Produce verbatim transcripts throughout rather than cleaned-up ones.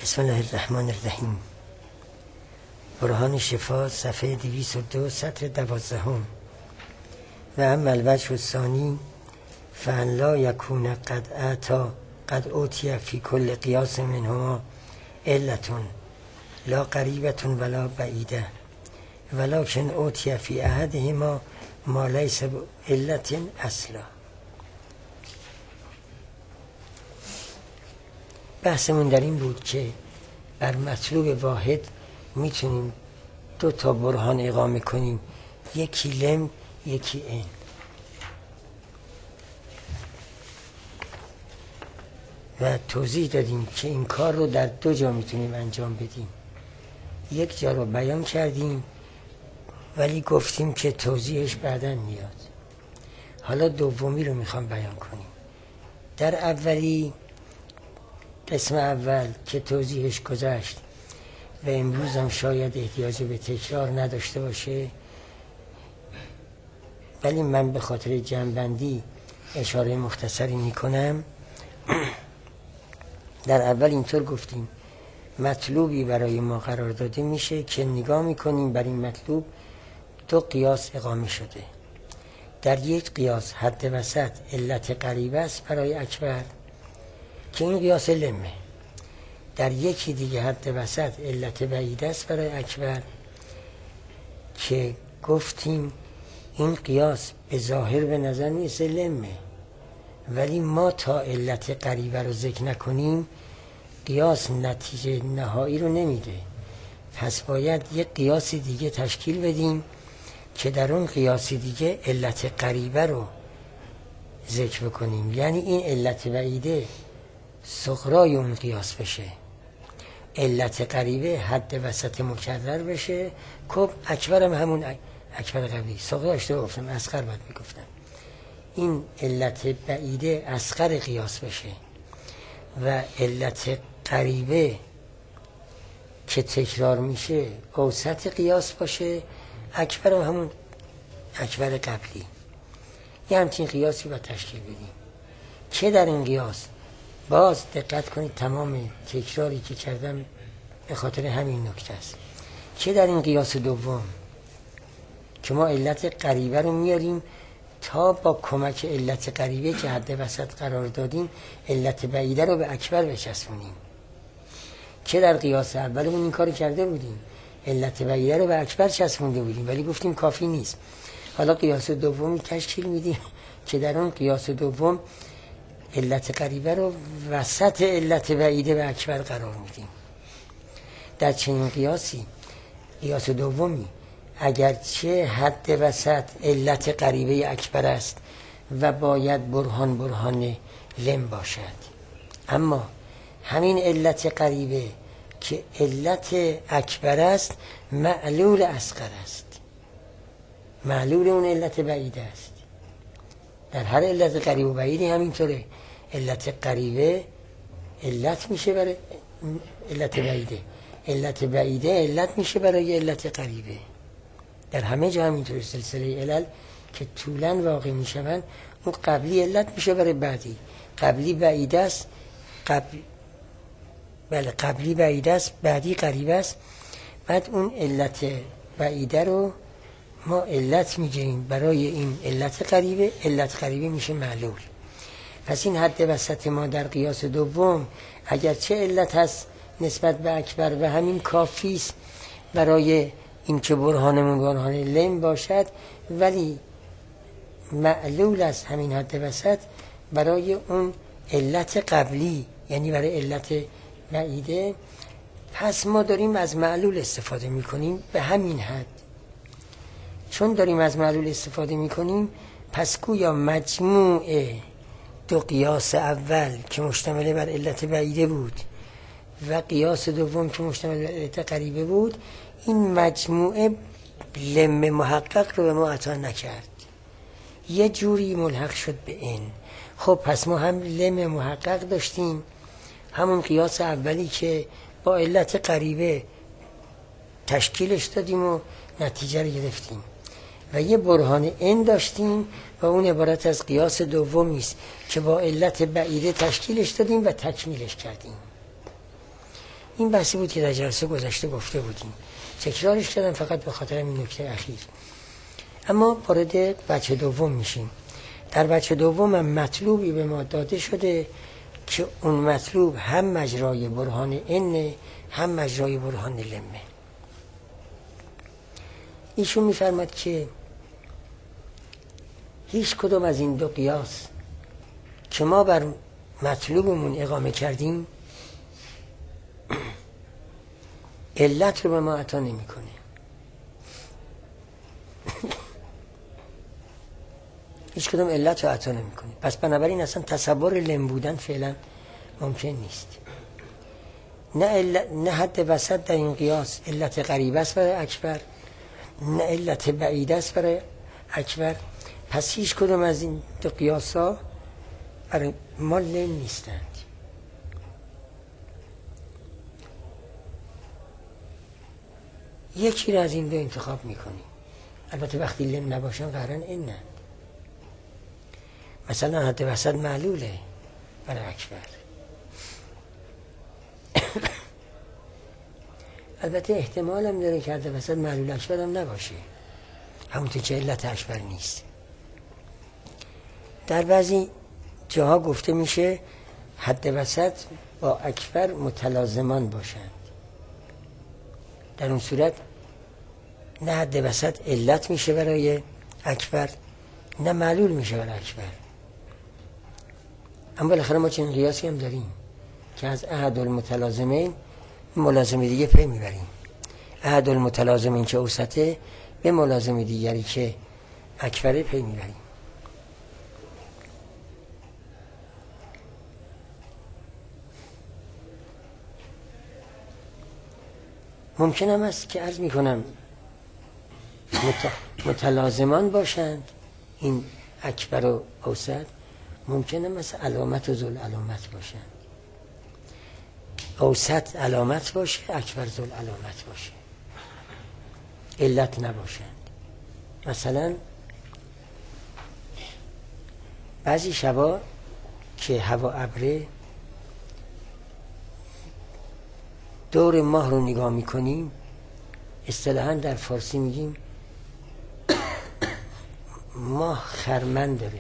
بسم الله الرحمن الرحیم. برهان شفا صفحه دویست و دو سطر دوازدهم. و اما الوجه الثانی فان لا یکون قد اعطا قد اوتی فی کل قیاس منهما علتون لا قریبة ولا بعیده ولکن اوتی فی احدهما ما لیس علت اصلا. بحثمون در این بود که بر مطلوب واحد میتونیم دو تا برهان اقامه کنیم، یکی لم یکی این. و توضیح دادیم که این کار رو در دو جا میتونیم انجام بدیم. یک جا رو بیان کردیم ولی گفتیم که توضیحش بعداً میاد. حالا دومی رو میخوام بیان کنیم. در اولی قسم اول که توضیحش گذشت و امروز هم شاید احتیاج به تکرار نداشته باشه، ولی من به خاطر جمع‌بندی اشاره مختصری میکنم. در اول اینطور گفتیم مطلوبی برای ما قرار داده میشه که نگاه میکنیم بر این مطلوب دو قیاس اقامه شده. در یک قیاس حد وسط علت قریبه است برای اکبر که این قیاس لمه. در یکی دیگه حد وسط علت بعیده است برای اکبر که گفتیم این قیاس به ظاهر به نظر میسه لمه، ولی ما تا علت قریبه رو ذکر نکنیم قیاس نتیجه نهایی رو نمیده. پس باید یک قیاس دیگه تشکیل بدیم که در اون قیاس دیگه علت قریبه رو ذکر بکنیم، یعنی این علت بعیده صغرای اون قیاس بشه، علت قریبه حد وسط مکرر بشه. خب اکبر هم همون اکبر قبلی، صغرا اشتباه گفتم، اصغر باید میگفتم. این علت بعیده اصغر قیاس بشه و علت قریبه که تکرار میشه اوسط قیاس باشه. اکبر هم همون اکبر قبلی. یه همچین قیاسی باید تشکیل بدیم که در این قیاس باز دقت کنید تمام تکراری که کردم به خاطر همین نکته است که در این قیاس دوم که ما علت قریبه رو میاریم تا با کمک علت قریبه که حد وسط قرار دادیم علت بعیده رو به اکبر بچسبونیم، که در قیاس اولمون این کار کرده بودیم، علت بعیده رو به اکبر چسبونده بودیم ولی گفتیم کافی نیست. حالا قیاس دومی تشکیل میدیم که در اون قیاس دوم علت قریبه رو وسط علت بعیده به اکبر قرار میدیم. در چنین قیاسی قیاس دومی اگرچه حد وسط علت قریبه اکبر است و باید برهان برهان لم باشد، اما همین علت قریبه که علت اکبر است معلول اصغر است، معلول اون علت بعیده است. در هر علت قریب و بعیدی همینطوره، علت قریبه علت میشه برای علت بعیده، علت بعیده علت میشه برای علت قریبه. در همه جا همینطوره. سلسله علل که طولاً واقع میشوند اون قبلی علت میشه برای بعدی. قبلی بعیده است، قبل بله قبلی بعیده است، بعدی قریبه است. بعد اون علت بعیده رو ما علت میگیریم برای این علت قریبه، علت قریبه میشه معلول. پس این حد وسط ما در قیاس دوم اگرچه علت هست نسبت به اکبر و همین کافی است برای این که برهانمون برهان لم باشد، ولی معلول است همین حد وسط برای اون علت قبلی، یعنی برای علت بعیده. پس ما داریم از معلول استفاده میکنیم به همین حد. چون داریم از معلول استفاده میکنیم پس گویا مجموع دو قیاس اول که مشتمل بر علت بعیده بود و قیاس دوم که مشتمل بر علت قریبه بود، این مجموعه لم محقق رو به ما عطا نکرد، یه جوری ملحق شد به این. خب پس ما هم لم محقق داشتیم، همون قیاس اولی که با علت قریبه تشکیلش دادیم و نتیجه رو گرفتیم، و یه برهان این داشتیم و اون عبارت از قیاس دومی است که با علت بعیده تشکیلش دادیم و تکمیلش کردیم. این بحثی بود که در جلسه گذشته گفته بودیم، تکرارش کردم فقط به خاطر این نکته اخیر. اما وارد بچه دوم میشیم. در بچه دوم هم مطلوبی به ما داده شده که اون مطلوب هم مجرای برهان ان هم مجرای برهان لمه. ایشون میفرماد که هیچ کدوم از این دو قیاس که ما بر مطلوبمون اقامه کردیم علت رو به ما عطا نمیکنه. هیچ کدوم علت رو عطا نمیکنه. پس بنابراین اصلا تصور لم بودن فعلا ممکن نیست. نه علت، نه حد وسط در این قیاس علت قریب است برای اکبر، نه علت بعید است برای اکبر. پس هیچ کدوم از این دو قیاس ها برای ما لم نیستند. یکی را از این دو انتخاب میکنیم. البته وقتی لم نباشن قرارن این نه. مثلا حد وسط معلوله برای اکبر. البته احتمال هم داره که حد وسط معلول اکبر هم نباشه، همونطور که علت اکبر نیست. در بعضی جاها گفته میشه حد وسط با اکبر متلازمان باشند. در اون صورت نه حد وسط علت میشه برای اکبر نه معلول میشه برای اکبر. اما بالاخره ما چنین قیاسی هم داریم که از احد المتلازمین ملازم دیگه پی میبریم. احد المتلازمین که اوسطه به ملازم دیگری که اکبره پی میبریم. ممکن هم است که عرض میکنم متلازمان باشند این اکبر و اوسط، ممکن هم است علامت و ذل علامت باشند. اوسط علامت باشه، اکبر ذل علامت باشه، علت نباشند. مثلا بعضی شبا که هوا ابره دور ماه رو نگاه میکنیم، اصطلاحاً در فارسی میگیم ماه خرمن داره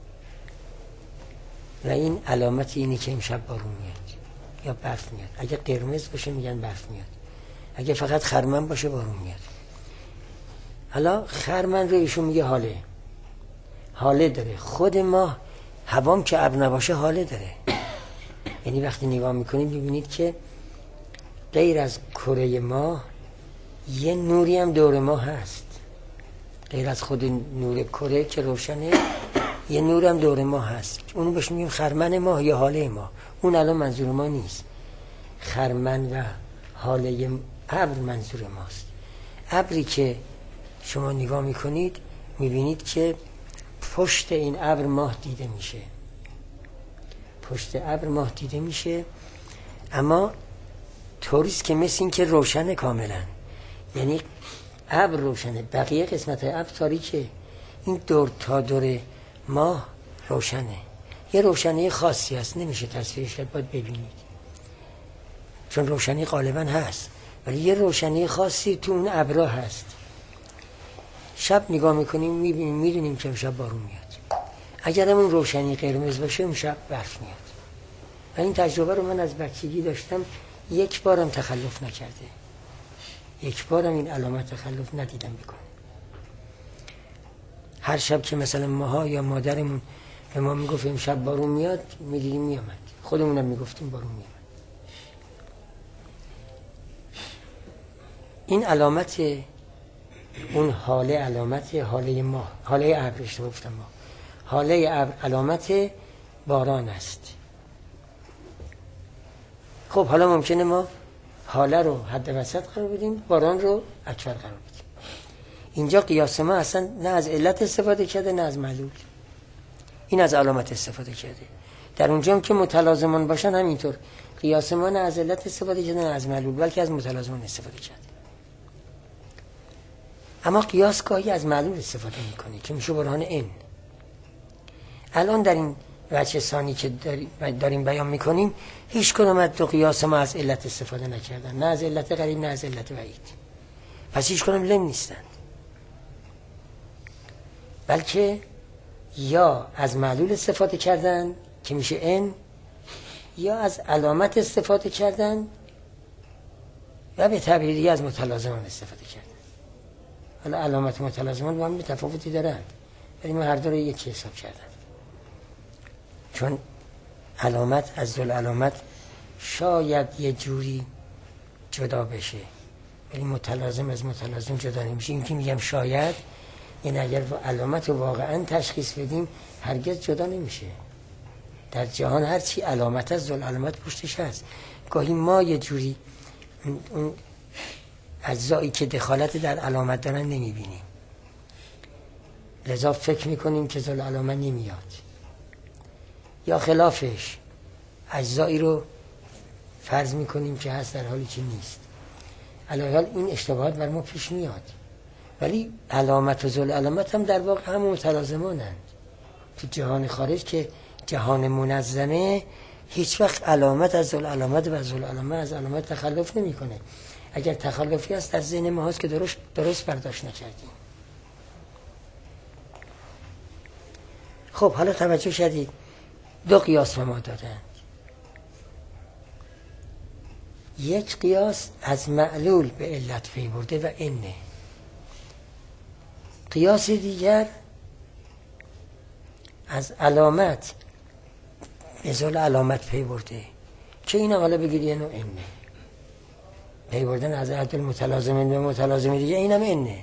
و این علامت اینه که امشب بارون میاد یا برف میاد. اگه قرمز باشه میگن برف میاد، اگه فقط خرمن باشه بارون میاد. حالا خرمن رو ایشون میگه حاله حاله داره. خود ماه هوام که ابر نباشه حاله داره. یعنی وقتی نگاه میکنید میبینید که غیر از کره ماه یه نوری هم دور ماه هست. غیر از خود نور کره که روشنه یه نور هم دور ماه هست. اونو بهش میگیم خرمن ماه یا حاله ماه. اون الان منظور ما نیست. خرمن و حاله ابر منظور ماست. ابری که شما نگاه میکنید میبینید که پشت این ابر ماه دیده میشه. پشت ابر ماه دیده میشه، اما طوریست که مثل این که روشنه کاملا. یعنی ابر روشنه، بقیه قسمت ابر تاریکه. این دور تا دور ماه روشنه. یه روشنی خاصی هست، نمیشه تصویرش کرد، باید ببینید، چون روشنی غالبا هست، ولی یه روشنی خاصی تو اون ابرها هست. شب نگاه میکنیم میبینیم میدونیم که امشب بارون میاد. اگر اون روشنی قرمز باشه امشب برف میاد. و این تجربه رو من از بچگی داشتم، یک بارم تخلف نکرده، یک بارم این علامت تخلف ندیدم بکنه. هر شب که مثلا ماها یا مادرمون به ما میگفت امشب بارون میاد، میدیدیم میامد. خودمونم میگفتیم بارون میاد. این علامت اون حاله، علامت حاله ماه، حاله ابر اشتباه گفتم ما، حاله ابر علامت باران است. خب حالا ممکنه ما حاله رو حد وسط قرار بدیم، باران رو اکبر قرار بدیم. اینجا قیاس ما اصلا نه از علت استفاده کرده نه از معلول، این از علامت استفاده کرده. در اونجا هم که متلازمان باشن همینطور، قیاس ما نه از علت استفاده کرده نه از معلول، بلکه از متلازمان استفاده کرده. اما قیاس گاهی از معلول استفاده میکنه که میشه برهان ان. الان در این وجه ثانی که داریم بیان میکنیم هیچ کدوم از دو قیاس ما از علت استفاده نکردن، نه از علت قریب نه از علت بعید، پس هیچ کدوم لم نیستن، بلکه یا از معلول استفاده کردن که میشه ان، یا از علامت استفاده کردن و به تعبیر دیگه از متلازمان استفاده کردن. حالا علامت متلازمان با هم تفاوتی دارن ولی من هر دو رو یکی حساب کردم، چون علامت از ذل علامت شاید یه جوری جدا بشه ولی متلازم از متلازم جدا نمیشه. این که میگم شاید، یعنی اگر علامت رو واقعا تشخیص بدیم هرگز جدا نمیشه. در جهان هرچی علامت از ذل علامت پشتش هست. گاهی ما یه جوری اون اجزایی که دخالت در علامت دارن نمیبینیم، لذا فکر میکنیم که ذل علامت نمیاد، یا خلافش اجزایی رو فرض میکنیم که هست در حالی که نیست. علاوه بر این اشتباهات بر ما پیش میاد، ولی علامت و ذل علامت هم در واقع هم متلازمانند. تو جهان خارج که جهان منظمه هیچ وقت علامت از ذل علامت و ذل علامت از علامت تخلف نمیکنه. اگر تخلفی هست در ذهن ما هست که درست درست برداشت نکردیم. خب حالا توجه شدید، دو قیاس به ما دادن. یک قیاس از معلول به علت پی برده و انه، قیاس دیگر از علامت به ذل علامت پی برده که این حالا بگیری اینو انه، پی بردن از عدل متلازمین به متلازم دیگه اینم انه.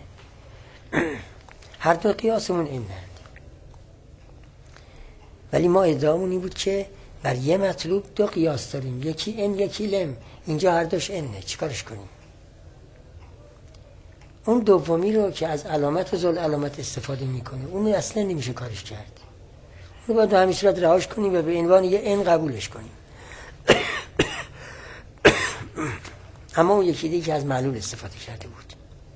هر دو قیاسمون انه، ولی ما ادعامون این بود که بر یه مطلوب دو قیاس داریم، یکی ان یکی لم، اینجا هر دوش انه، چیکارش کنیم؟ اون دومی رو که از علامت و ذل علامت استفاده میکنه اون اصلا نمیشه کارش کرد، اون باید همین صورت رهاش کنیم و به عنوان یه ان قبولش کنیم. اما اون یکی دیگه که از معلول استفاده کرده بود،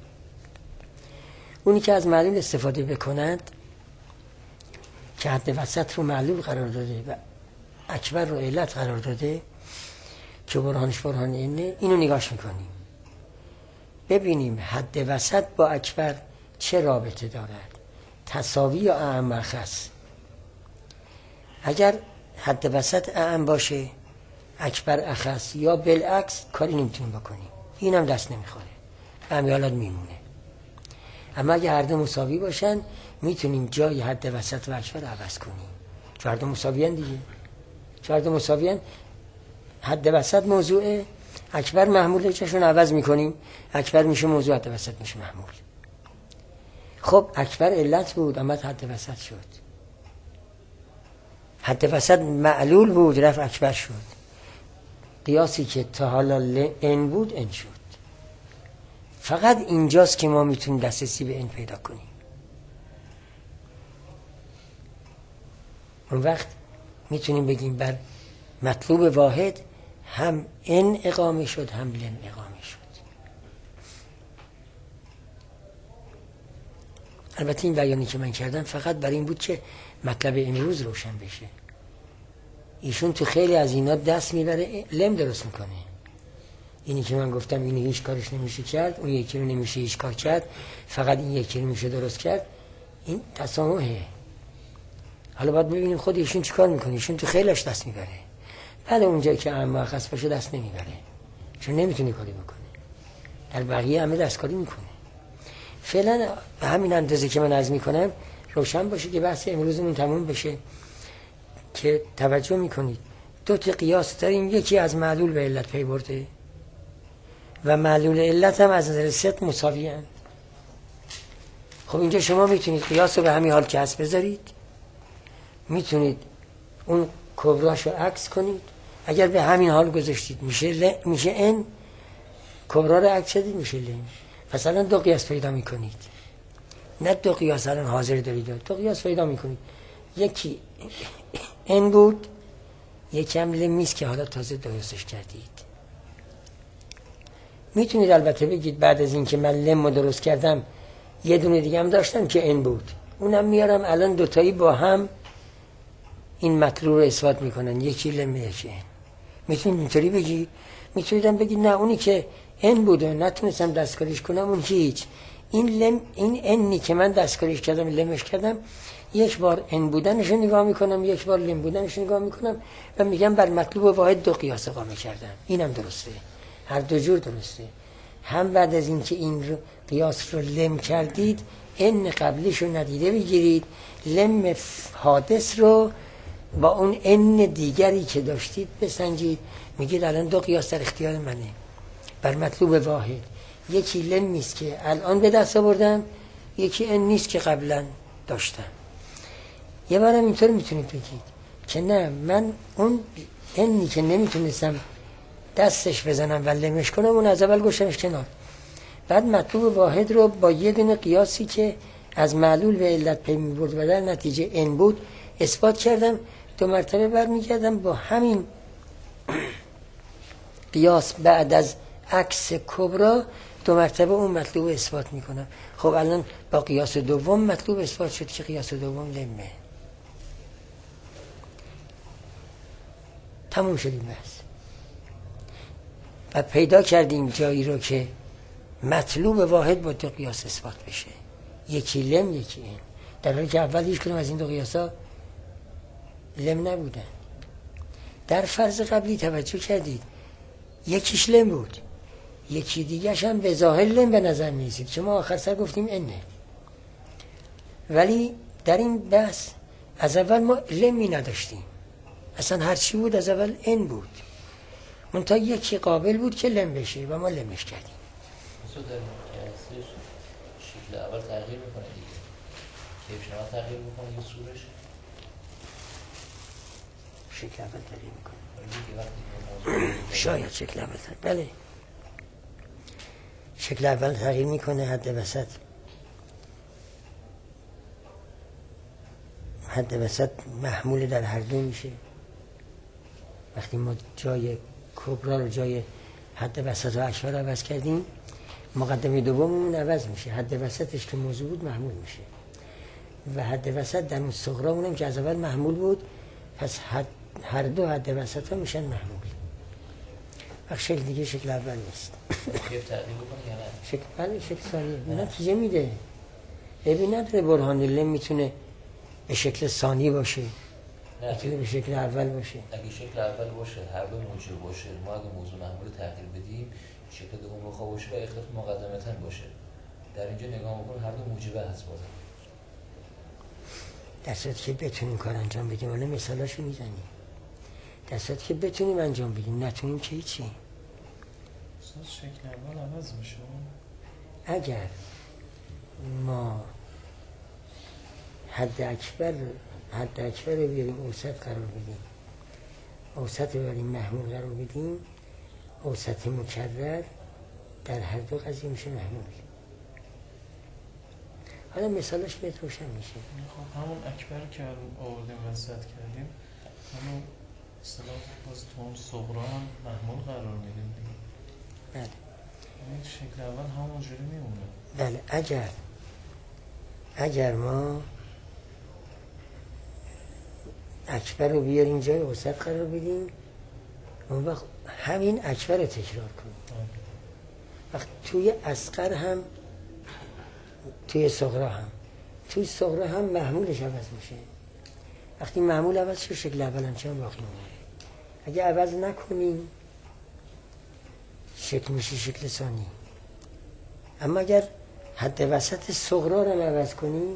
اونی که از معلول استفاده بکنند که حد وسط رو معلول قرار داده و اکبر رو علت قرار داده که برهانش برهان اینه، اینو نگاش میکنیم ببینیم حد وسط با اکبر چه رابطه دارد، تساوی یا اعم و خاص. اگر حد وسط اعم باشه اکبر اخص یا بالعکس کاری نمیتونیم بکنیم، اینم دست نمیخوره، همین حالت میمونه. اما اگه هر دو مساوی باشن میتونیم جای حد وسط و اکبر عوض کنیم، چون هر دو مساوی هن دیگه، چون هر دو مساوی هن. حد وسط موضوعه، اکبر محموله، چشون عوض میکنیم، اکبر میشه موضوع، حد وسط میشه محمول. خب اکبر علت بود اما حد وسط شد، حد وسط معلول بود رفت اکبر شد. قیاسی که تا حالا ان بود ان شد. فقط اینجاست که ما میتونیم دسترسی به ان پیدا کنیم. اون وقت میتونیم بگیم بر مطلوب واحد هم ان اقامه شد هم لن اقامه شد. البته این بیانی که من کردم فقط برای این بود که مطلب امروز روشن بشه. ایشون تو خیلی از اینا دست میبره لم درست میکنه. اینی که من گفتم اینی هیچ کارش نمیشه کرد، اون یکی رو نمیشه هیچ کار کرد، فقط این یکی رو میشه درست کرد، این تسامحه. حالا باید ببینیم خود ایشون چی کار میکنه. ایشون تو خیلیش دست میبره، بله اونجایی که اعم مرخص باشه دست نمیبره چون نمیتونه کاری بکنه، در بقیه همه دستکاری میکنه. فعلا به همین اندازه که من عرض میکنم روشن باشه که بحث امروزمون تموم بشه که توجه میکنید دو تا قیاس داریم، یکی از معلول به علت پی برده و معلول علت هم از نظر صدق مساوی هست. خب اینجا شما میتونید قیاس رو به همین حال که هست بذارید، میتونید اون کبراش رو عکس کنید. اگر به همین حال گذاشتید میشه ل... میشه ان، کبرا رو عکس دادید میشه لن. پس الان دو قیاس پیدا میکنید، نه دو قیاس الان حاضر دارید، دو قیاس پیدا میکنید. یکی ان بود، یکی هم لمیست که حالا تازه درستش کردید. میتونید البته بگید بعد از این که من لم رو درست کردم یه دونه دیگه هم داشتم که ان بود، اونم میارم الان دوتایی با هم این مطلوب رو اثبات میکنن، یکی لم یکی ان. میتونید اینطوری بگی، میتونیدم بگی نه اونی که ان بوده نتونستم دستکاریش کنم اون هیچ. این لم، این انی که من دستکاریش کردم لمش کردم، یک بار ان بودنش رو نگاه میکنم، یک بار لم بودنش رو نگاه میکنم و میگم بر مطلوب واحد دو قیاس اقامه کردم. اینم درسته، هر دو جور درسته. هم بعد از اینکه این رو قیاس رو لم کردید ان قبلیش رو ندیده بگیرید، لم حادث رو با اون ان دیگری که داشتید بسنجید، میگید الان دو قیاس در اختیار منه بر مطلوب واحد، یکی لم نیست که الان به دست آوردم، یکی ان نیست که قبلا داشتم. یه بارم اینطور میتونید بگید که نه من اون انی که نمیتونستم دستش بزنم و لمش کنم اون از اول گوشمش کنار، بعد مطلوب واحد رو با یه دونه قیاسی که از معلول به علت پی می‌برد و در نتیجه ان بود اثبات کردم، دو مرتبه برمیگردم با همین قیاس بعد از عکس کبرا دو مرتبه اون مطلوب اثبات میکنم. خب الان با قیاس دوم مطلوب اثبات شد که قیاس دوم لمه. تموم شدیم بس و پیدا کردیم جایی رو که مطلوب واحد با دو قیاس اثبات بشه، یکی لم یکی این، در حالی که اول هیچ کنم از این دو قیاس ها لم نبودن. در فرض قبلی توجه کردید یکیش لم بود، یکی دیگرش هم به ظاهر لم به نظر میرسید که ما آخر سر گفتیم انه، ولی در این بحث از اول ما لمی نداشتیم، اصلا هرچی بود از اول ان بود، منتها یکی قابل بود که لم بشه و ما لمش کردیم. مثلا در قیاسش شکل اول تغییر میکنه دیگه، کیفش نما تغییر میکنه یا صورش؟ شکل اول تغییر میکنه شاید شکل اول تغییر، بله شکل اول تغییر میکنه، حد وسط حد وسط محمول در هر دو میشه. وقتی ما جای کبرا رو جای حد وسط و اکبر رو عوض کردیم، مقدمه دوممون عوض میشه، حد وسطش که موضوع بود محمول میشه و حد وسط در اون صغرامون هم که از اول محمول بود، پس حد هر دو حد وسط ها میشن محمول. وقت شکل دیگه شکل اول نیست. کیف تغییر بکنه یا نه؟ شکل بله شکل ثانیه نتیجه میده. ببین نداره برهان لم میتونه به شکل ثانی باشه، میتونه به شکل اول باشه. اگه شکل اول باشه هر دو موجب باشه، ما اگه موضوع محمول تغییر بدیم شکل دوم بخواه باشه و اختلاف مقدمتاً باشه، در اینجا نگاه میکنم هر دو موجبه هست بازم. در صورتی که بتونیم کار انجام بدیم، حالا مثالاشو میزنیم، در صورتی که بتونیم انجام بدیم، نتونیم که هیچی. اصلا شکل اول عوض میشه. اگر ما حد اکبر حد اکبر رو بیاریم اوسط قرار بدیم، اوسط رو بیاریم محمول قرار بدیم، اوسط مکرر در هر دو قضیه میشه محمول. حالا مثالش بهت روشن میشه. خب همون اکبر که آوردیم وسط کردیم، همون اصطلاح باز تو اون صغرا هم محمول قرار میدیم دیگه. بله. این شکل اول همون جوری میمونه. بله اگر اگر ما اکبر رو بیاریم جای اوسط قرار بدیم، اون وقت همین اکبر رو تکرار کنیم. وقت توی اصغر هم توی صغرا هم توی صغرا هم محمولش عوض میشه. وقتی محمول عوض شد شکل اول همچنان باقی میمونه. اگه عوض نکنیم شکل میشه شکل ثانی. اما اگر حد وسط صغرا رو عوض کنیم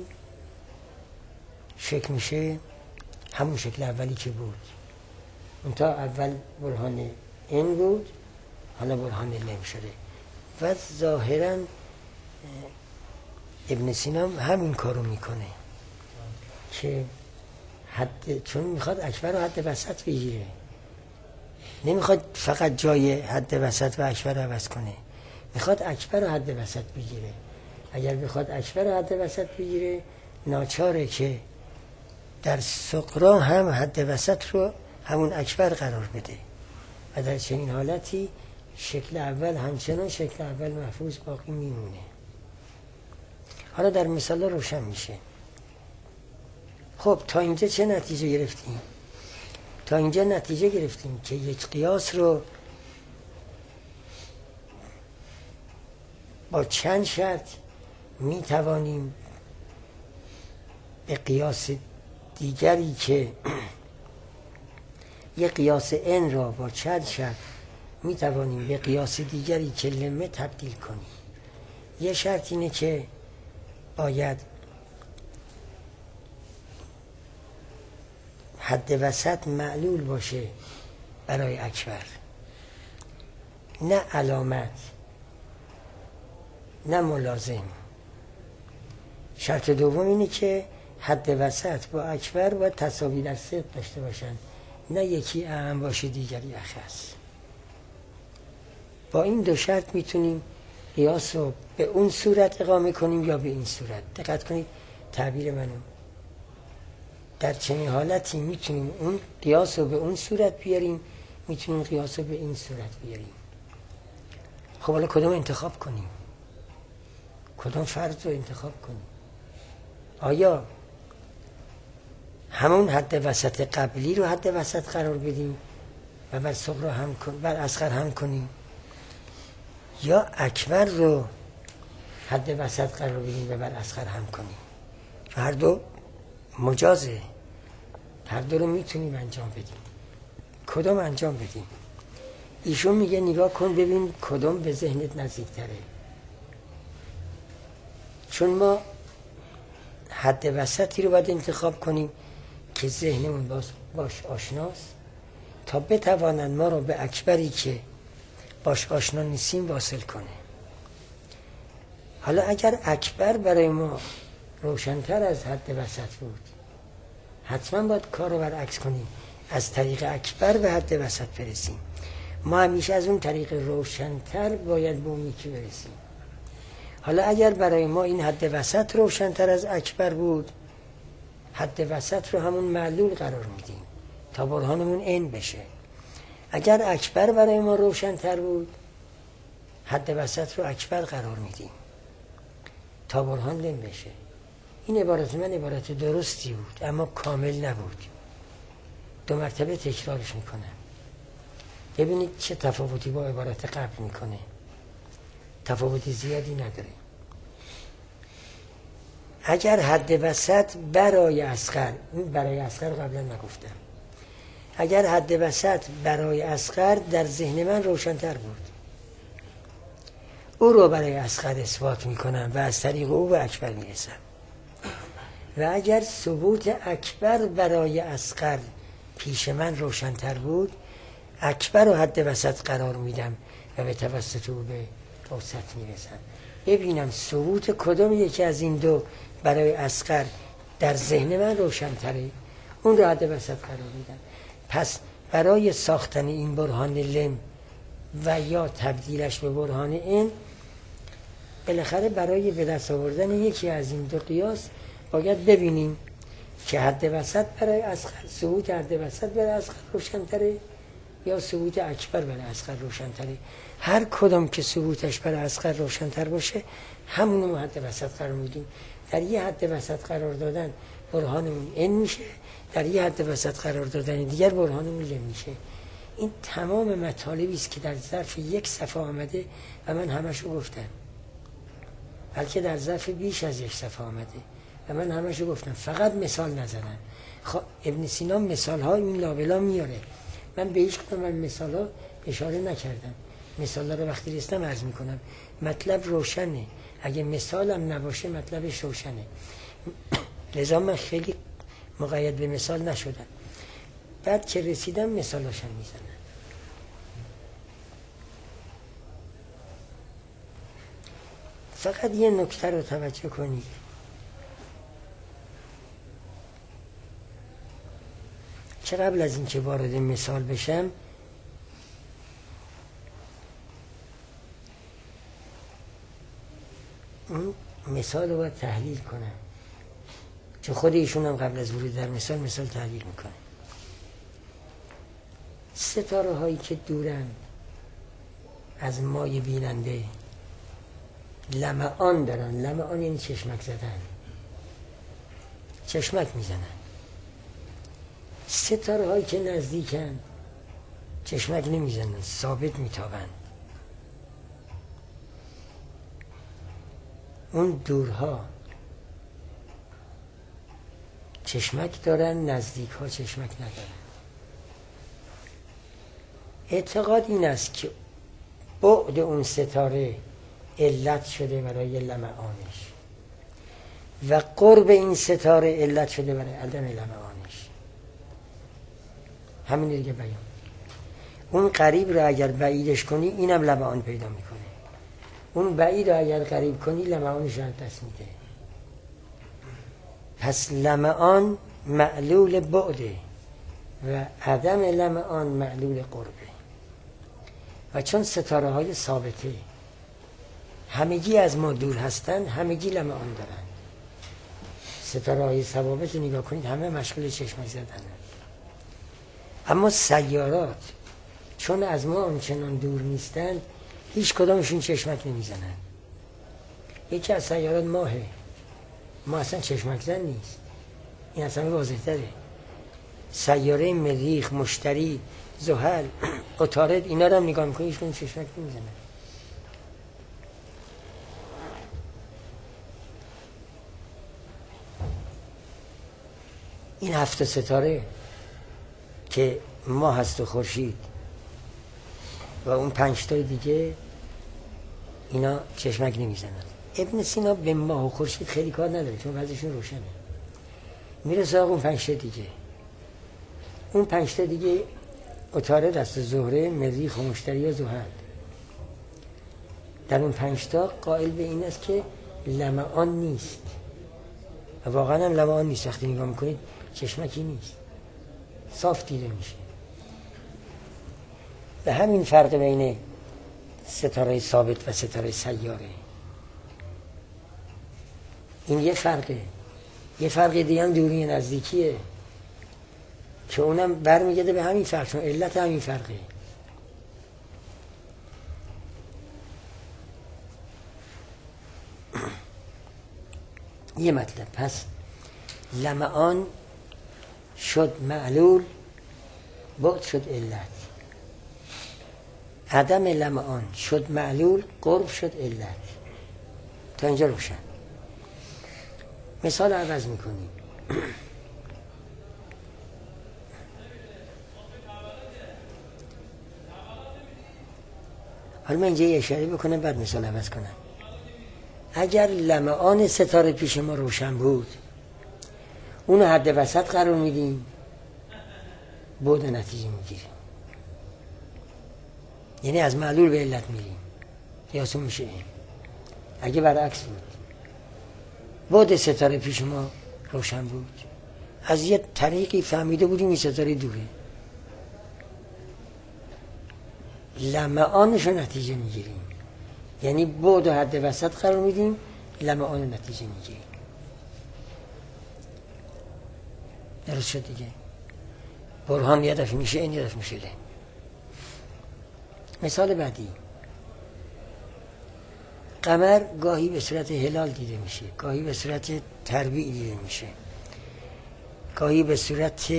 شکل میشه همون شکل اولی که بود. اون تا اول برهان این بود، حالا برهان لم شده و ظاهراً ابن سینا همین کارو میکنه که حد، چون میخواد اکبر رو حد وسط بگیره، نمیخواد فقط جای حد وسط و اکبر رو عوض کنه، میخواد اکبر رو حد وسط بگیره. اگر بخواد اکبر رو حد وسط بگیره ناچاره که در صغرا هم حد وسط رو همون اکبر قرار بده و در چنین حالتی شکل اول همچنان شکل اول محفوظ باقی میمونه. حالا در مثال روشن میشه. خب تا اینجا چه نتیجه گرفتیم؟ تا اینجا نتیجه گرفتیم که یک قیاس رو با چند شرط می توانیم به قیاس دیگری که یک قیاس ان را با چند شرط می توانیم به قیاس دیگری که لمه تبدیل کنیم. یه شرط اینه که باید حد وسط معلول باشه برای اکبر، نه علامت نه ملازم. شرط دوم اینه که حد وسط با اکبر باید تساوی در صدق داشته باشن، نه یکی اعم باشه دیگری اخص. با این دو شرط میتونیم قیاس رو به اون صورت اقامه کنیم یا به این صورت. دقت کنید تعبیر منو. در چنین حالتی میتونیم اون قیاس رو به اون صورت بیاریم، میتونیم قیاس رو به این صورت بیاریم. خب حالا کدوم انتخاب کنیم؟ کدوم فرض رو انتخاب کنیم؟ آیا همون حد وسط قبلی رو حد وسط قرار بدیم و بر صغرا هم کن بر اصغر هم کنیم، یا اکبر رو حد وسط قرار بدیم و بر اصغر هم کنیم؟ هر دو مجازه، هر دو رو میتونیم انجام بدیم. کدوم انجام بدیم؟ ایشون میگه نگاه کن ببین کدوم به ذهنت نزدیک تره. چون ما حد وسطی رو باید انتخاب کنیم که ذهنمون باش, باش آشناست تا بتوانند ما رو به اکبری که باش آشنا نیستیم واصل کنه. حالا اگر اکبر برای ما روشن‌تر از حد وسط بود، حتما باید کار رو برعکس کنیم، از طریق اکبر به حد وسط برسیم. ما همیشه از اون طریق روشن‌تر باید به اون یکی برسیم. حالا اگر برای ما این حد وسط روشن‌تر از اکبر بود، حد وسط رو همون معلول قرار میدیم تا برهانمون ان بشه. اگر اکبر برای ما روشن‌تر بود، حد وسط رو اکبر قرار میدیم تا برهان لم بشه. این عبارت من عبارت درستی بود اما کامل نبود. دو مرتبه تکرارش میکنم ببینید چه تفاوتی با عبارت قبل میکنه. تفاوتی زیادی نداره. اگر حد وسط برای اصغر، این برای اصغر قبلا نگفتم، اگر حد وسط برای اصغر در ذهن من روشن‌تر بود، او رو برای اصغر اثبات میکنم و از طریق او به اکبر میرسم. و اگر ثبوت اکبر برای اصغر پیش من روشن‌تر بود، اکبر رو حد وسط قرار میدم و به توسط او به اوسط میرسم. ببینم ثبوت کدوم یکی از این دو برای اصغر در ذهن من روشن‌تره، اون رو حد وسط قرار میدم. پس برای ساختن این برهان لم و یا تبدیلش به برهان ان، بالاخره برای به دست آوردن یکی از این دو قیاس باید ببینیم که حد وسط برای اصغر، ثبوت حد وسط برای اصغر روشن‌تره یا ثبوت اکبر برای اصغر روشن‌تره. هر کدام که ثبوتش برای اصغر روشن‌تر باشه همون رو حد وسط قرار میدیم. در یه حد وسط قرار دادن برهانمون ان میشه، در یه حد وسط قرار دادن دیگر برهانمون لم میشه. این تمام مطالبی است که در ظرف یک صفحه آمده و من همشو گفتم، بلکه در ظرف بیش از یک صفحه آمده و من همشو گفتم، فقط مثال نزدم. خب ابن سینا مثال ها این لابلا میاره، من به هیچ کدوم از مثال ها اشاره نکردم. مثال ها رو وقتی رسیدم عرض میکنم. مطلب روشنه، اگه مثالم نباشه مطلبش روشنه. لذا من خیلی مقید به مثال نشدم. بعد که رسیدم مثالاشم میزنم. فقط یه نکته رو توجه کنید. چه قبل از این که وارد مثال بشم، اون مثال رو باید تحلیل کنم، چون خود ایشون هم قبل از ورود در مثال مثال تحلیل میکنه. ستاره هایی که دورن از مای بیننده لمعان دارن، لمعان یعنی چشمک زدن، چشمک میزنن. ستاره هایی که نزدیکن چشمک نمیزنن، ثابت میتابن. اون دورها چشمک دارن، نزدیک ها چشمک ندارن. اعتقاد این است که بعد اون ستاره علت شده برای لمعانش و قرب این ستاره علت شده برای عدم لمعانش. همین دیگه بیان. اون قریب رو اگر بعیدش کنی اینم لمعان پیدا میکنه، اون بعید رو اگر قریب کنی لمعانش رو دست میده. پس لمعان معلول بعده و عدم لمعان معلول قربه. و چون ستاره های ثابته همگی از ما دور هستن، همگی لمعان دارن. ستاره های ثوابت رو نگاه کنید، همه مشغول چشمک زدن. اما سیارات چون از ما آنچنان دور نیستن، هیچ کدامشون چشمک نمیزنن. یکی از سیارات ماهه، ما اصلا چشمک زن نیست، این اصلا واضح تره. سیاره مریخ، مشتری، زحل، عطارد، اینا رو هم نگاه میکنی هیچ کدوم چشمک نمیزنن. این هفت ستاره که ماه هست و خورشید و اون پنج تا دیگه، اینا چشمک نمیزنن. ابن سینا به ماه و خورشید خیلی کار نداره چون وضعشون روشنه. میره سراغ اون پنج تا دیگه. اون پنج تا دیگه عطارد است، زهره، مریخ و مشتری و زحل. در اون پنج تا قائل به این است که لمعان نیست و واقعا هم لمعان نیست. وقتی نگاه میکنید چشمکی نیست، صاف دیده میشه. به همین فرق بین ستاره ثابت و ستاره سیاره. این یه فرقه. یه فرق دیگه هم دوری نزدیکیه که اونم برمیگرده به همین فرق، چون علت همین فرقه. یه مطلب. پس لمعان شد معلول، بعد شد علت. عدم لمعان شد معلول، قرب شد علت. تا اینجا روشن. مثال عوض میکنیم. حالا من اینجا یه اشاره بکنم بعد مثال عوض کنم. اگر لمعان ستاره پیش ما روشن بود، اونو حد وسط قرار میدیم، بعد نتیجه میگیریم. یعنی از معلول به علت میریم. قیاسون میشه این. اگه برعکس بود، بعد ستاره پیش ما روشن بود، از یه طریقی فهمیده بودیم این ستاره دوره، لمعانشو نتیجه میگیریم. یعنی بعد و حد وسط قرار میدیم، لمعان نتیجه میگیریم. درست شد دیگه. برهان یه دفعه میشه این، یه دفعه میشه له. مثال بعدی. قمر گاهی به صورت هلال دیده میشه، گاهی به صورت تربیع دیده میشه، گاهی به صورت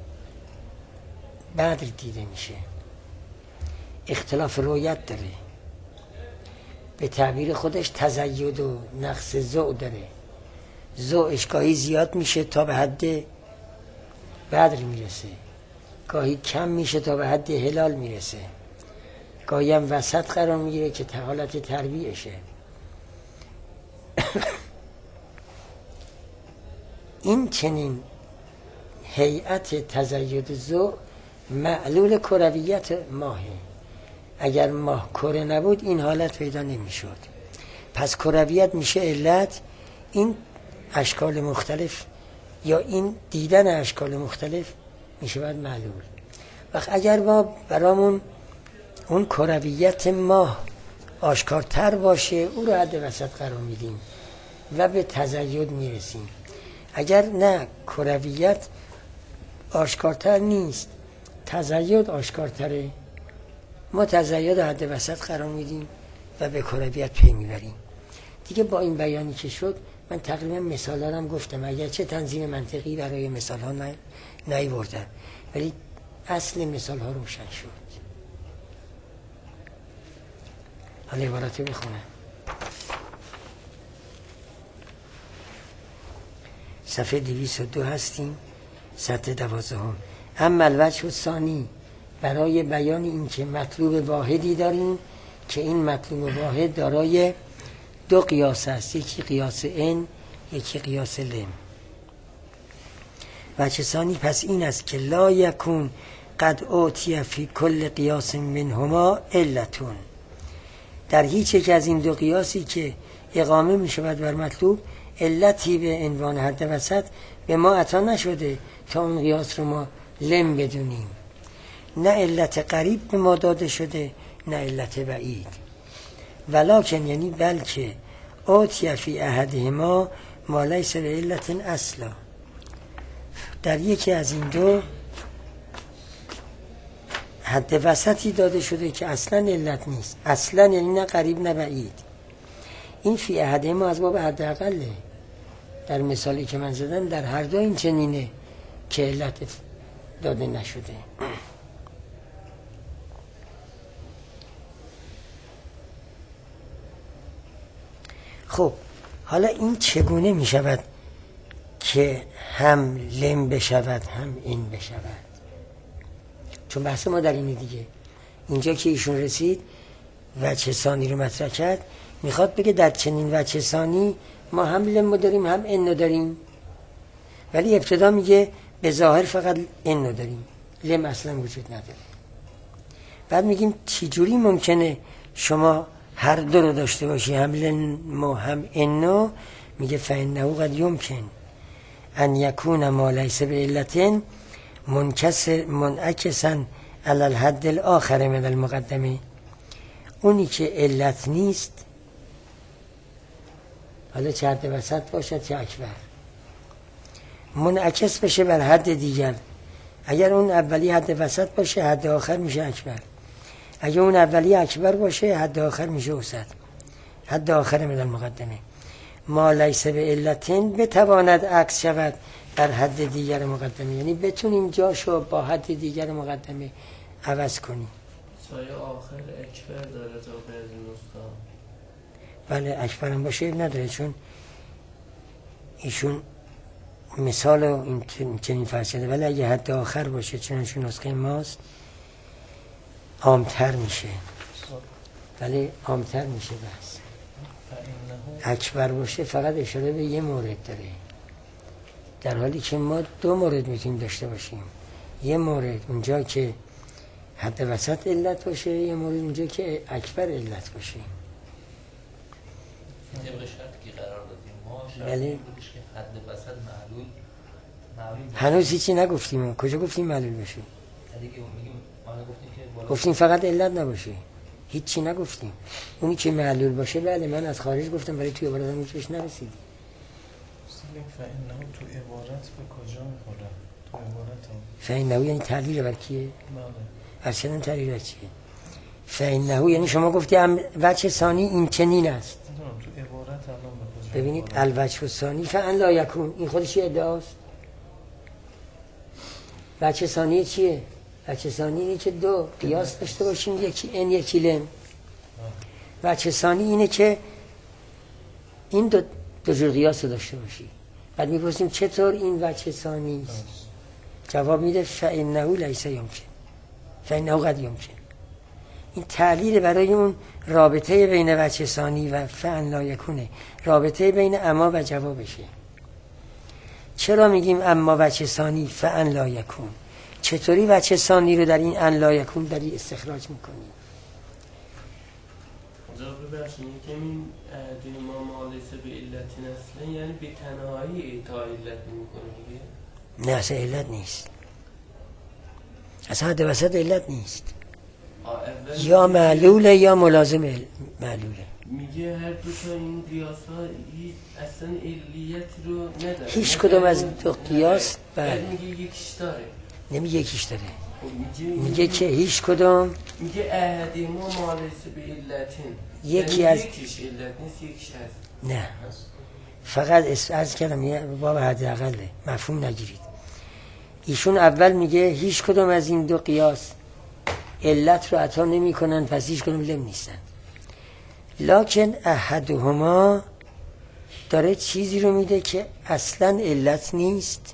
بدر دیده میشه. اختلاف رؤیت داره. به تعبیر خودش تزید و نقص ضوء داره. ضوءش گاهی زیاد میشه تا به حد بدر میرسه، گاهی کم میشه تا به حد هلال میرسه، گاهی هم وسط قرار میگیره که حالت تربیعشه. این چنین هیئت تزید ضوء معلول کرویت ماهه. اگر ماه کره نبود این حالت پیدا نمیشد. پس کرویت میشه علت. این اشکال مختلف یا این دیدن اشکال مختلف میشه بعد معلول. وقت اگر ما برامون اون کرویت ماه آشکارتر باشه، او رو حد وسط قرار میدیم و به تزید میرسیم. اگر نه کرویت آشکارتر نیست، تزید آشکارتره، ما تزید حد وسط قرار میدیم و به کرویت پی میبریم. دیگه با این بیانی که شد من تقریبا مثال ها هم گفتم، اگرچه تنظیم منطقی برای مثال ها نیاوردم، ولی اصل مثال ها روشن شد. حالا عبارت بخونم. صفحه دویست و دو هستیم، سطر دوازدهم. اما الوجه الثانی، برای بیان این که مطلوب واحدی داریم که این مطلوب واحد دارای دو قیاس است، یکی قیاس ان، یکی قیاس لم. وجه ثانی پس این است که لا یکون قد اوتی فی کل قیاس منهما علتون، در هیچ یک از این دو قیاسی که اقامه می شود بر مطلوب علتی به عنوان حد وسط به ما عطا نشده تا اون قیاس رو ما لم بدونیم، نه علت قریب به ما داده شده نه علت بعید. ولکن یعنی بلکه اوتی فی احدهما ما لیس به علت اصلا، در یکی از این دو حد وسطی داده شده که اصلا علت نیست، اصلا یعنی نه قریب نه بعید. این فی احدهما از باب حداقله، در مثالی که من زدم در هر دو این چنینه که علت داده نشده. خب حالا این چگونه می شود که هم لم بشود هم این بشود؟ چون بحث ما در اینه دیگه. اینجا که ایشون رسید وجه ثانی رو مطرح کرد، میخواد بگه در چنین وجه ثانی ما هم لم داریم هم ان داریم، ولی ابتدا میگه به ظاهر فقط ان داریم، لم اصلا وجود نداره. بعد میگیم چی جوری ممکنه شما هر دو رو داشته باشی، هم لم و هم ان؟ میگه فانه قد یمکن ان یکون ما لیس به علت منکسر منعکسا علی الحد الاخر من المقدمه، اونی که علت نیست، حالا چه حد وسط باشد چه اکبر، منعکس بشه بر حد دیگر. اگر اون اولی حد وسط باشه حد آخر میشه اکبر، اگر اون اولی اکبر باشه حد آخر میشه اوسط، حد آخر من المقدمه. ما لیس به علتین بتواند عکس شود در حد دیگر مقدمه، یعنی بتونیم جاشو با حد دیگر مقدمه عوض کنیم. سایه آخر اکبر داره تا بعضی نسخه. بله اکبر هم باشه نداره، چون ایشون مثال این چنین فرض شده، ولی اگه حد آخر باشه چنانچه نسخه ماست عامتر میشه، ولی عامتر میشه. بس اکبر باشه فقط اشاره به یه مورد داره، در حالی که ما دو مورد میتونیم داشته باشیم. یه مورد اونجا که حد وسط علت باشه، یه مورد اونجا که اکبر علت باشه. طبق شرطی که قرار دادیم ما شرط بله. بودش که حد وسط معلول معلول هنوز هیچی نگفتیم. کجا گفتیم معلول باشه؟ دیگه میگیم ما گفتیم که بالا گفتیم فقط علت نباشه، هیچی نگفتیم. اونی که معلول باشه بله من از خارج گفتم، ولی توی عبارت هم هیچ نرسیدیم. فإنه تو عبارت به کجا میخوره؟ تو عبارت هم فإنه یعنی تعلیل بر کیه؟ بله. اصلا تعلیل بر چیه؟ فإنه یعنی شما گفتی هم وجه ثانی این چنین است. تو عبارت الان به کجا ببینید میخوره؟ الوجه الثانی فأن لا یکون، این خودش یه ادعاست. وجه ثانی چیه؟ وجه ثانی اینه که دو قیاس داشته باشیم، یکی ان یکی لم. وجه ثانی اینه که این دو دو جور قیاس رو داشته باشی. بعد میپرسیم چطور این وجه ثانی است؟ جواب میده فإنه لیس یمکن، فإنه قد یمکن. این تعلیل برای اون رابطه بین وجه ثانی و فأن لا یکونه، رابطه بین اما و جوابشه. چرا میگیم اما وجه ثانی فأن لا یکون؟ چطوری وجه ثانی رو در این ان لا یکون داری استخراج میکنی؟ جواب ببخشید که این عهد ما مالسه به علتی اصلا یعنی به تنهایی تا علت میکنه دیگه؟ نه اصلا علت نیست، اصلا حد وسط علت نیست، یا معلوله یا ملازم معلوله. میگه هر دو تا این قیاس ها اصلا علیت رو نداره، هیچ کدوم از دو قیاس بله میگه یکیش داره، نمیگه یکیش داره، میگه, میگه که هیچ کدوم میگه عهد ما مالسه به علتین، یکی یعنی از یکیش علت نیست یکیش هست. نه فقط عرض کردم یه باب حداقله، مفهوم نگیرید. ایشون اول میگه هیچ کدوم از این دو قیاس علت رو عطا نمی کنن، پس هیچ کدوم لم نیستن. لکن احدهما داره چیزی رو میده که اصلا علت نیست،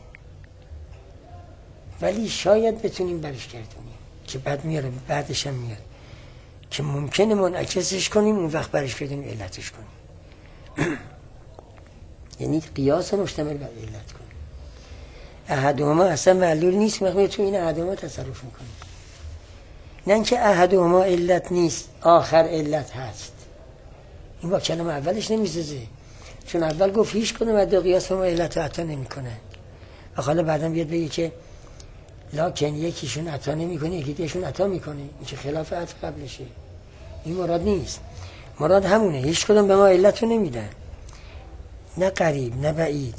ولی شاید بتونیم برش گردونیم که بعد میاره، بعدش هم میاد که ممکنه منعکسش کنیم، اون وقت برش گردونیم علتش کنیم. یعنی قیاس مشتمل بر علت کنیم. احدهما اصلا معلول نیست، وقتی تو این احدهما تصرف میکنیم. نه اینکه احدهما علت نیست آخر علت هست، این با کلمه اولش نمیسازه، چون اول گفت هیچ کدوم از دو قیاس ما علت عطا نمیکنه و حالا بعدم بیاد بگه که لکن یکیشون عطا نمیکنه یکی دیشون عطا میکنه، این که خلاف عطا قبلشه. این مراد نیست، مراد همونه، هیچ کدوم به ما علت رو نمیدن، نه قریب نه بعید.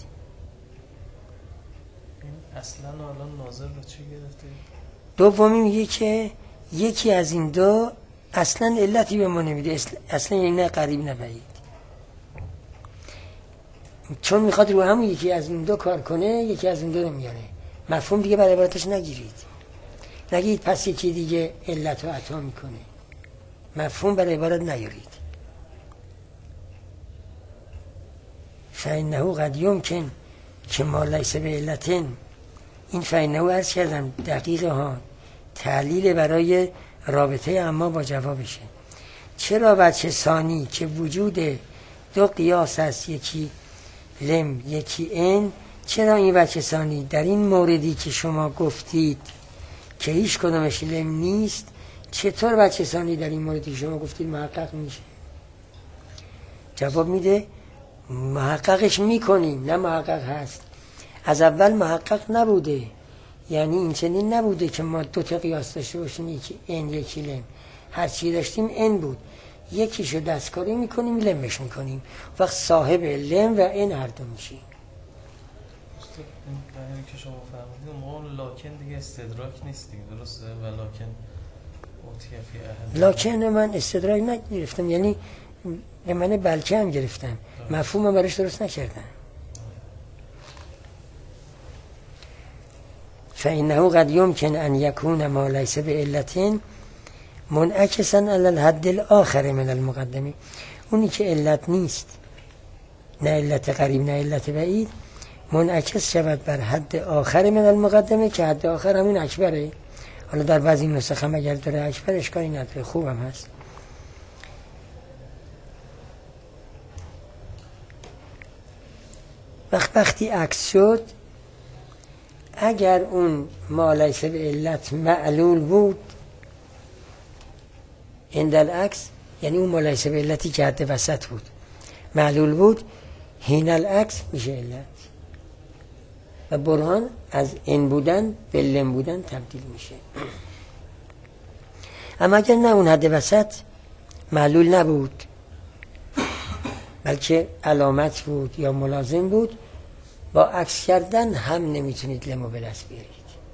اصلا الان ناظر رو چی گرفته؟ دومی میگه که یکی از این دو اصلا علتی به ما نمیده، اصلا یعنی نه قریب نه بعید، چون میخواد رو همون یکی از این دو کار کنه، یکی از این دو رو میاره. مفهوم دیگه برای عبارتش نگیرید، نگید پس یکی دیگه علت رو عطا میکنه، مفهوم برای عبارت نیارید. فإنه قد يمكن که ما لیس به علتن، این فإنه عرض کردم دقیقه ها تعلیل برای رابطه اما با جوابشه. چرا وجه ثانی که وجود دو قیاس است، یکی لم یکی ان، چرا این وجه ثانی در این موردی که شما گفتید که هیچ کدومش لم نیست، چطور وجه ثانی در این موردی که شما گفتید محقق میشه؟ جواب میده محققش میکنیم، نه محقق هست، از اول محقق نبوده. یعنی این چنین نبوده که ما دو تا قیاس داشته باشیم، یکی ان یکی لم، هر چی داشتیم ان بود، یکیشو دستکاری میکنیم لمش میکنیم، وقت صاحب لم و ان هر دو میشیم. این که شما فهمیدید اون لاکن دیگه استدراک نیست دیگه، درسته؟ و لاکن اوتیفی احد، لاکن من استدراک نگرفتم، یعنی به من بلکه هم گرفتم، مفهوم برش درست نکردم. فإنه قد يمكن أن يكون ما ليس بعلة منعكسا على الحد الآخر من المقدمه، اونی که علت نیست، نه علت قریب نه علت بعید، منعکس شود بر حد آخر من المقدمه که حد آخر همون اکبره. حالا در بعضی نسخ هم اگر داره اکبر اشکالی نداره، خوبم هست. وقت وقتی عکس شد، اگر اون ما لیس به علت معلول بود اندل عکس، یعنی اون ما لیس به علتی که حد وسط بود معلول بود، هین العکس میشه علت و برهان از این بودن به لم بودن تبدیل میشه. اما اگر نه اون حد وسط معلول نبود بلکه علامت بود یا ملازم بود، با عکس کردن هم نمیتونید لمو به دست بیارید.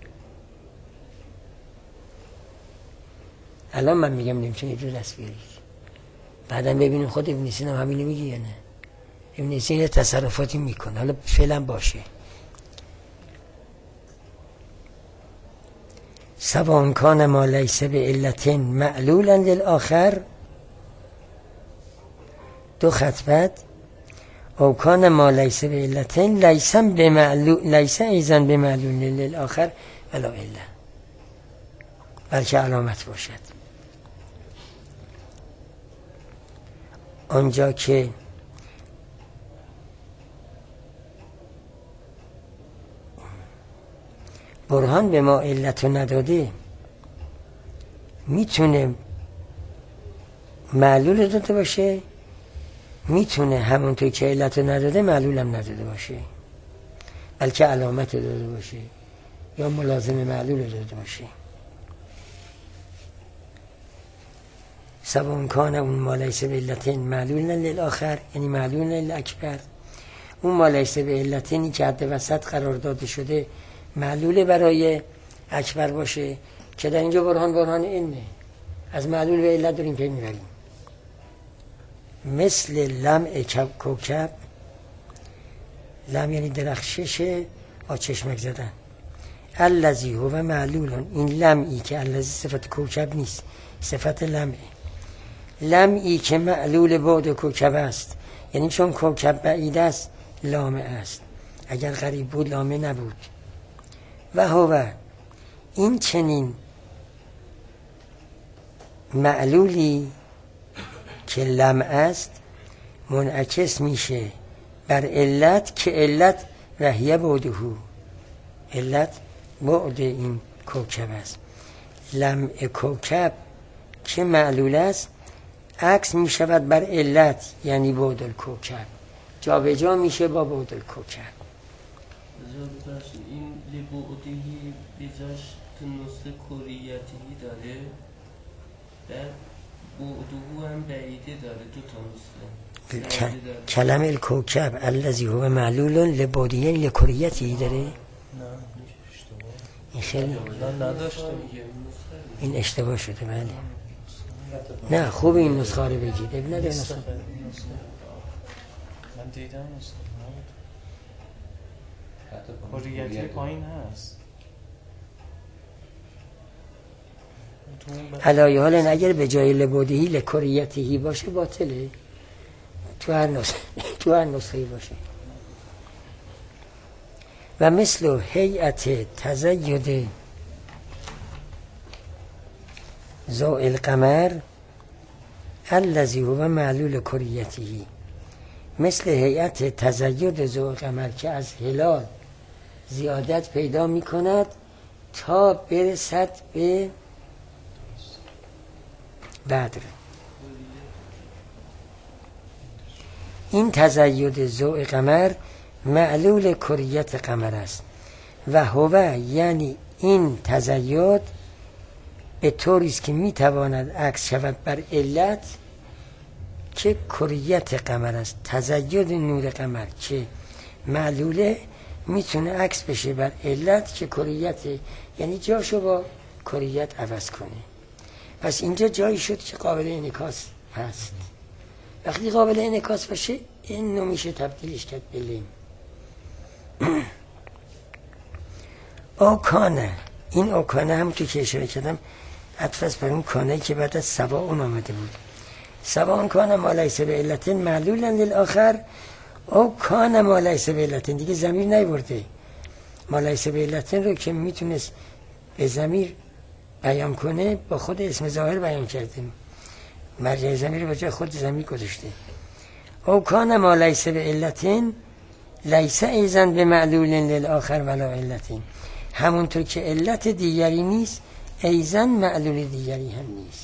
الان من میگم نمیتونید رو دست بیارید، بعدم ببینیم خود ابن سینا هم همینو میگه یا نه. ابن سینا تصرفاتی میکنه، حالا فعلا باشه. سواء کان ما لیس بعلت معلولا للآخر، دو خط بعد، او کان ما لیس بعلت لیس بمعلول لیس ایضا بمعلول للآخر ولا الا، بلکه علامت باشد. آنجا که برهان به ما علت نداده، میتونه معلول داده باشه، میتونه همونطور که علت نداده معلولم نداده باشه، بلکه علامت داده باشه یا ملازم معلول داده باشه. سواء کان اون ما لیس بعلتین معلولا للآخر، یعنی معلولا للاکبر، اون ما لیس بعلتینی که حد وسط قرار داده شده معلول برای اکبر باشه، که در اینجا برهان برهان اینه، از معلول به علت داریم پی میبریم. مثل لمع کوکب لم یعنی درخشش با چشمک زدن. الذی هو معلول، این لمعی که الذی صفت کوکب نیست، صفت لمعه. لمعی که معلول بعد کوکب است، یعنی چون کوکب بعید است لامع است، اگر قریب بود لامع نبود. و هو، این چنین معلولی که لمع است منعکس میشه بر علت که علت وحیه بعدهو، علت بعد این کوکب است. لمع کوکب که معلول است عکس می شود بر علت یعنی بعد الکوکب، جا به جا میشه با بعد الکوکب. این لبعدهی بجاش تو نسخه کریتی داره، در بعدهو هم بعیده داره، دو تا نسخه. کلمه الکوکب الذی هو معلول لبعدهی لکریتی داره. نه این خیلی نداشته، این اشتباه شده. بله نه خوب این نسخه رو بگید. ابن نداره نسخه. من دیدم نسخه نبود. کریتی پایین هست. علایه حال اگر به جای لبعدهی لکریتی باشه باطله، تو هر نسخه تو هر نسخه باشه. و مثل هیئت تزید ضوء القمر الذی هو معلول کریته، مثل هیئت تزید ضوء القمر که از هلال زیادت پیدا می کند تا برسد به بدر. این تزید ضوء قمر معلول کریت قمر است. و هو یعنی این تزید به طوری است که میتواند عکس شود بر علت که کریت قمر است. تزید نور قمر که معلوله میتونه عکس بشه بر علت که کریت، یعنی جاشو با کریت عوض کنه. پس اینجا جایی شد که قابل انعکاس هست. وقتی قابل انعکاس باشه این نوع میشه تبدیلش کرد به لم. اوکانه، این اوکانه هم تو که اشاره کردم عطف بر اون کانه که بعد از سوا اون آمده بود. سوا اون کانه ما لیس به علتن معلولن للآخر، او کانه ما لیس به علتن، دیگه ضمیر نیورده. ما لیس به علتن رو که میتونست به ضمیر بیان کنه با خود اسم ظاهر بیان کردیم، مرجع ضمیر به جای خود ضمیر گذاشته. او کان ما لیس به علتین لیس ایزن به معلول للآخر ولا علتین، همونطور که علت دیگری نیست ایزن معلول دیگری هم نیست.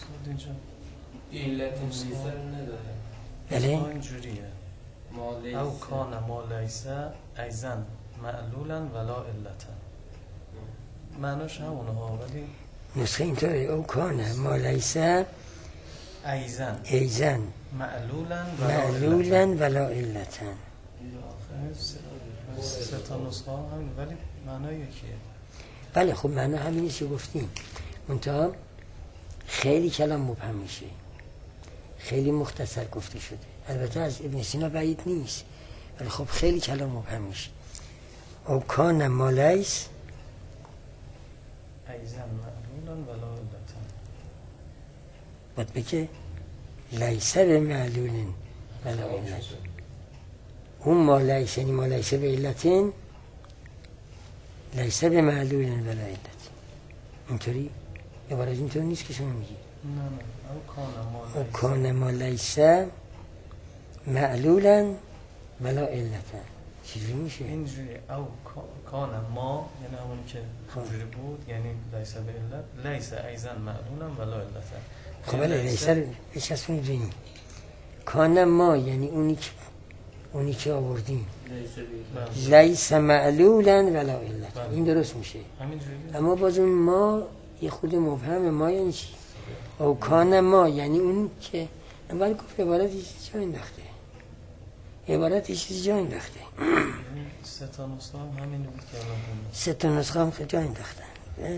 علت نیست نداره. بله اینجوریه. او کان ما لیس ایزن معلولا ولا علتن، معناش همونه ها، ولی نسخه اینطوره. او کان ما لیس ایزن ایزن معلولا ولا علتن. سه تا نسخه هم همین، ولی معنی یکیه. بله خب معنی همینی که گفتیم، منتها خیلی کلام مبهم میشه، خیلی مختصر گفته شده. البته از ابن سینا بعید نیست، ولی خب خیلی کلام مبهم میشه. او کان ما لیس ایزن معلولا ولا علتن، باید بگه لیس به معلول ولا علت. اون ما لیس یعنی ما لیس به علتین لیس به معلول ولا علت. اینطوری عبارت اینطور نیست که شما میگی. نه نه او کان ما لیس معلولا ولا علتا. چیزی میشه اینجوری. او کان ما یعنی همون که اینجوری بود، یعنی لیس به علت، لیس ایزن معلولا ولا علتا. خب بله لیس رو بچسبونید بینید. کان ما یعنی اونی که اونی که آوردیم لیس معلولا ولا علت، این درست میشه. اما باز اون ما یه خود مبهم. ما یعنی چی؟ او کان ما یعنی اون که اول گفت عبارت یه چیزی جا انداخته، عبارت یه چیزی جا انداخته. سه تا نسخه هم همین بود که الان بود. سه تا نسخه هم جا انداختن. بله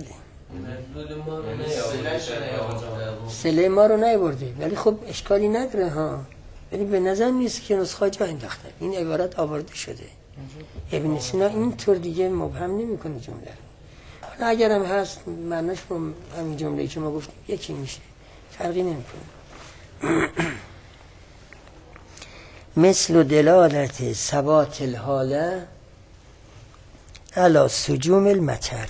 سله ما رو نیورده، ولی خب اشکالی نداره ها، ولی به نظر نیست که نسخه جا انداختن. این عبارت آورده شده. ابن سینا اینطور دیگه مبهم نمیکنه جمله. حالا اگرم هست معناش با همین جمله‌ای که ما گفتیم یکی میشه، فرقی نمیکنه. مثل دلالت ثبات الحاله علی سجوم المطر،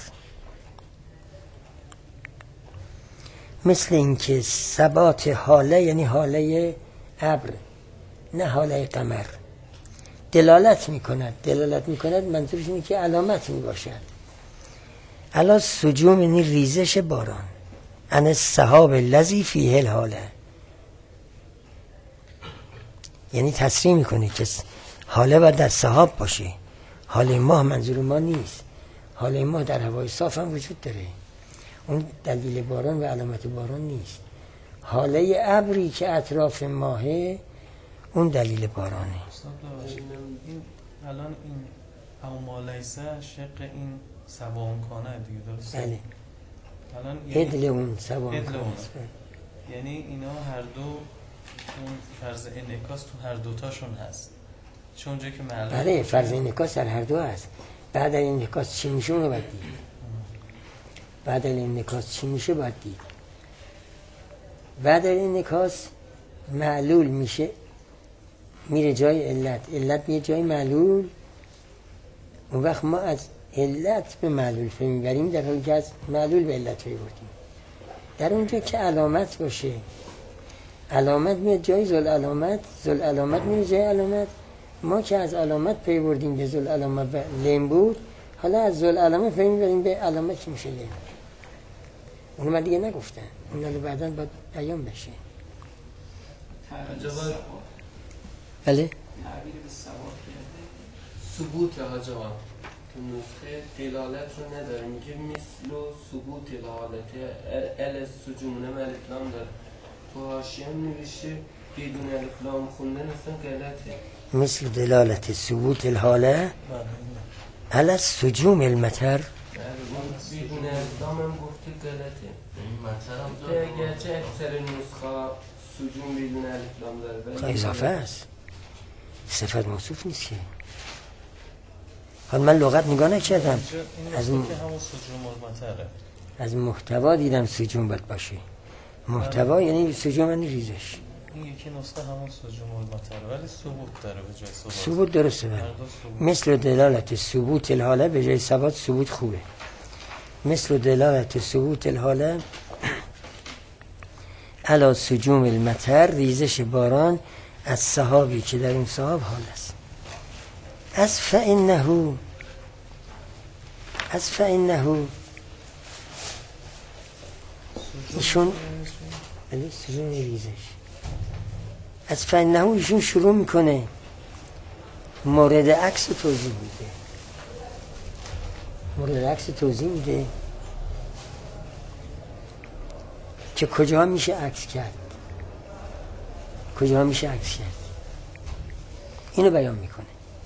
مثل اینکه ثبات حاله یعنی حاله ابر نه حاله قمر دلالت میکند. دلالت میکند منظورش اینه که علامت میباشد. علی سجوم یعنی ریزش باران، ان السحاب الذی فیه الحاله، یعنی تصریح میکنه که حاله باید در سحاب باشه. حاله ماه منظور ما نیست، حاله ماه در هوای صاف هم وجود داره، اون دلیل باران و علامت باران نیست. حاله ابری که اطراف ماهه اون دلیل بارانه. این الان این او مالیسه شق این سباون کانه دیگه درسته؟ بله. الان هدل اون سباون کانه، یعنی اینا هر دو اون فرض انعکاس تو هر دوتاشون هست، چون جایی که معلومه. بله فرض انعکاس در هر دو هست. بعد از انعکاس چی میشه اونو باید دید. بعد از انعکاس چی میشه باید دید. بعد از انعکاس معلول میشه، میره جای علت، علت میره جای معلول. اون وقت ما از علت به معلول میبریم، در حالی که از معلول به علت میبردیم. در اونجا که علامت باشه، علامت میاد جای زل علامت، زل علامت میره جای علامت. ما که از علامت پی بردیم به زل علامت و لم بود، حالا از زل علامت پی میبریم به علامت که میشه لم. اونو من دیگه نگفتن، اونو رو بعداً باید بیان بشه. بله؟ تعبیر به ثبوت ها جواب تو نسخه دلالت رو نداره، میگه مثل و ثبوت الحالت ال سجون نم الفلام داره. تو حاشیه نوشته بدون الفلام خوندن اصلا غلطه. مثل دلالت ثبوت الحاله علی سجوم المطر. بدون الفلام هم گفته غلطه. این مطر هم داره اگرچه اکثر نسخه سجون بدون الفلام داره اضافه است، صفت موصوف نیست که. حالا من لغت نگاه نکردم، از این که همون سجوم المطره، از محتوا دیدم سجوم باید باشه. محتوا یعنی سجوم یعنی ریزش. این یکی نسخه همون سجوم المطره ولی ثبوت داره به جای ثبات. ثبوت درسته بله. مثل دلالت ثبوت الحاله به جای ثبات، ثبوت خوبه. مثل دلالت ثبوت الحاله علی سجوم المطر، ریزش باران از سحابی که در اون سحاب حال است. از فإنه از فإنه ایشون بله سجوم ریزش. از فإنه ایشون شروع میکنه مورد عکس توضیح میده. مورد عکس توضیح میده که کجا میشه عکس کرد، کجا میشه عکس کرد، اینو بیان میکنه.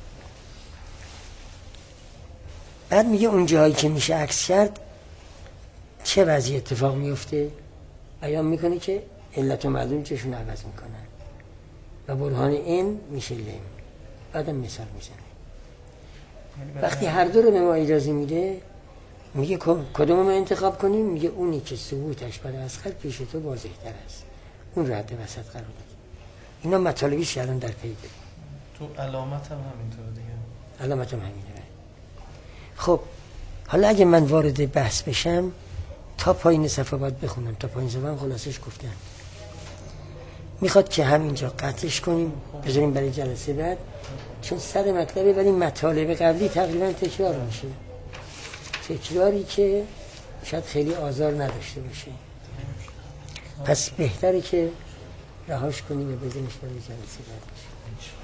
بعد میگه اون جایی که میشه عکس کرد چه وضعی اتفاق میفته، بیان میکنه که علت و معلول چشون عوض میکنن و برهان این میشه لم. بعدم مثال میزنه. وقتی هر دو رو به ما اجازه میده، میگه کدوم رو انتخاب کنیم، میگه اونی که ثبوتش برای اصغر پیش تو واضح تر است، اون رو حد وسط قرار داد. اینا مطالبیش الان در پی داریم. تو علامت هم همینطور دیگه. علامت هم همینه. خب حالا اگه من وارد بحث بشم، تا پایین صفحه باید بخونم، تا پایین صفحه هم خلاصش گفتم. میخواد که همینجا قطعش کنیم بذاریم برای جلسه بعد، چون سر مطلبه ولی مطالب قبلی تقریبا تکرار میشه، تکراری که شاید خیلی آزار نداشته باشه. پس بهتره که رهاش کنیم و بذاریمش برای جلسه بعد.